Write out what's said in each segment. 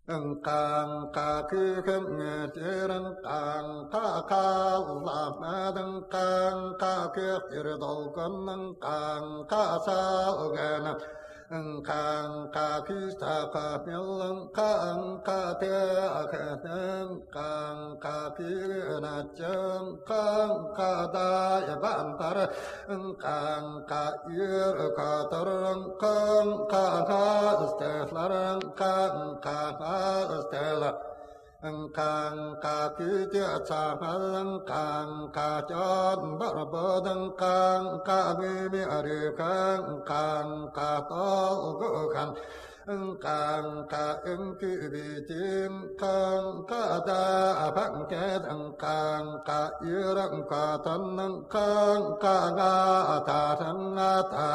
càng ca khi khâm nghe chế răng càng ca làm đăng càng ca kiết ir đầu cân nâng càng ca sa gan càng ca khi sa ca miêu càng ca te càng ca khi na chân càng ca da ya ban tar càng ca ir ca tar càng ca stela càng Stella càng ca ký tia cha càng ca chọn bờ bờ càng ca bi ari càng ca to gỡ khăn càng ca ứng ký bi tim càng ca da phăng kẻ càng ca yêu ca thân càng ca nga ta thân ta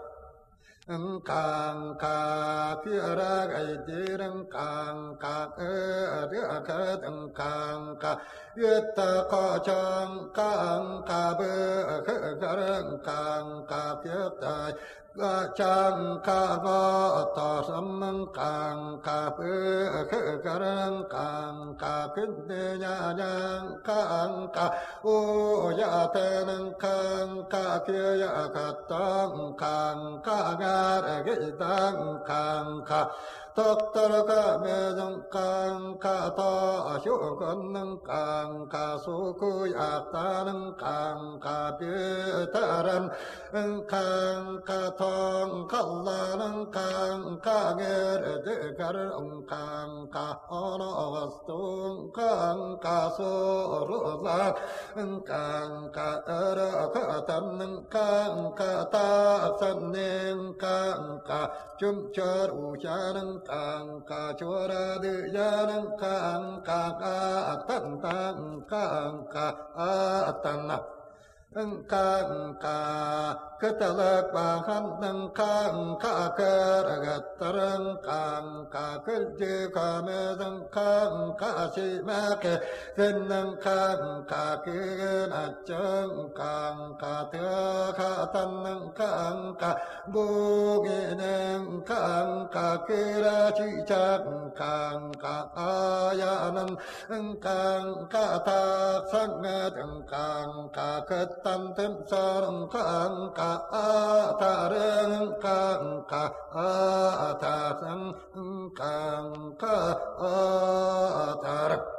càng ca phía ra gây đi đăng càng ca đứa khát càng ca yết ta có chăng càng ca bơ càng ca phía tai chăng ca ngõ tỏ sâm càng ca bơ càng ca kinh tế nhà càng ca ô ya tên càng ca kia ya khát càng ca cái tăng càng ca tất tất cả mê dông càng ca to số con nâng càng ca số cô ya ta nâng càng ca bia ta ran càng ca thong ca la nâng càng ca nghe để cả ông càng ca ono stung càng ca số ru la càng ca ra ca tâm nâng càng ca ta san nên càng ca chum char u cha nâng càng ca chua ra đi ya nâng càng ca tan càng ca tan càng ca ketalak bahan nâng càng ca keragatarang càng ca kerje kamedang càng ca si make ten nâng càng ca kigen achang càng ca thưa ca tan nâng càng ca boge nâng càng ca kira chi chak càng ca ayanan càng ca thak sang càng ca ket tan tem sarang càng ca ta reng càng ca ta sang càng ca ta